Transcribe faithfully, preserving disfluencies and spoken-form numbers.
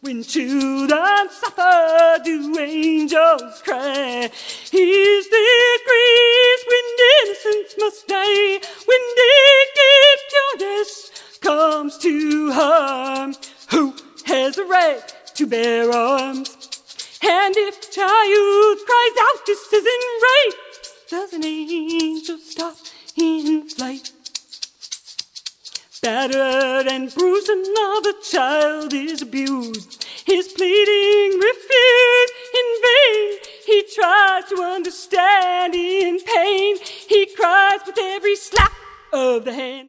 When children suffer, do angels cry? Is there grace when innocence must die? When naked pureness comes to harm, who has a right to bear arms? And if a child cries out, this isn't right, does an angel stop in flight? Battered and bruised, another child is abused. His pleading refused in vain. He tries to understand in pain. He cries with every slap of the hand.